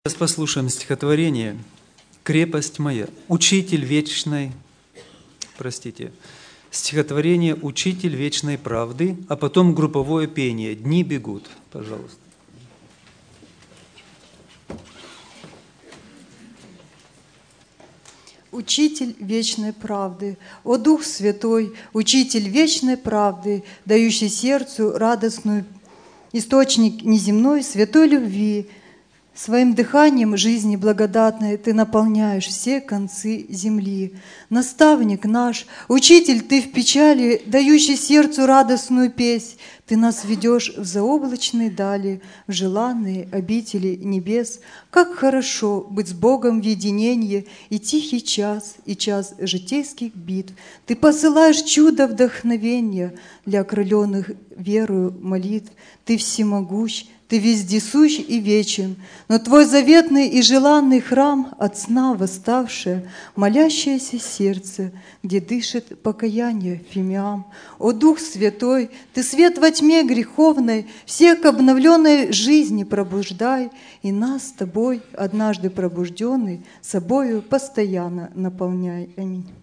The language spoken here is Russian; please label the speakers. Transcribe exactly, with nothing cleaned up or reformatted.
Speaker 1: Сейчас послушаем стихотворение «Крепость моя». Учитель вечной, простите, стихотворение «Учитель вечной правды», а потом групповое пение «Дни бегут». Пожалуйста.
Speaker 2: Учитель вечной правды, о Дух Святой, Учитель вечной правды, дающий сердцу радостную источник неземной святой любви, своим дыханием жизни благодатной Ты наполняешь все концы земли. Наставник наш, Учитель Ты в печали, дающий сердцу радостную песнь, Ты нас ведешь в заоблачные дали, в желанные обители небес. Как хорошо быть с Богом в единении, и тихий час, и час житейских битв. Ты посылаешь чудо вдохновения для окрыленных верою молитв. Ты всемогущ, Ты вездесущ и вечен, но Твой заветный и желанный храм от сна восставшее, молящееся сердце, где дышит покаяние фимиам. О Дух Святой, Ты свет во тьме греховной, всех к обновленной жизни пробуждай, и нас с Тобой, однажды пробужденный, собою постоянно наполняй. Аминь.